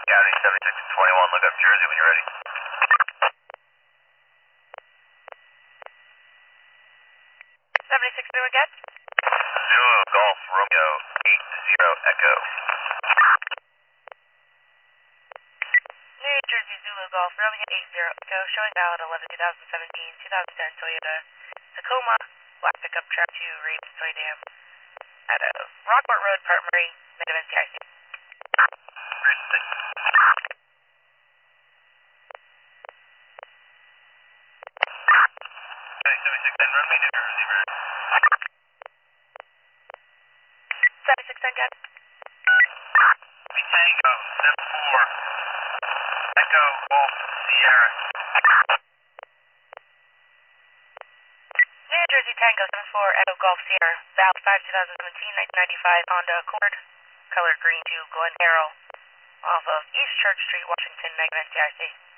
County 7621, look up Jersey when you're ready. 76 Zulu again? Zulu Golf Romeo 80 Echo. New Jersey Zulu Golf Romeo 80 Echo, showing out 11 2017 2010 Toyota Tacoma, black pickup track 2, Raven Soy Dam, at Rockport Road, Park Murray, negative NCIC. Great, thanks. 7610, run me New Jersey, ready. 76 again? Me Tango 74 Echo Golf Sierra. New Jersey Tango 74 Echo Golf Sierra, valve 5 2017 1995 Honda Accord, color green to Glen Harrow, off of East Church Street, Washington, negative NCIC.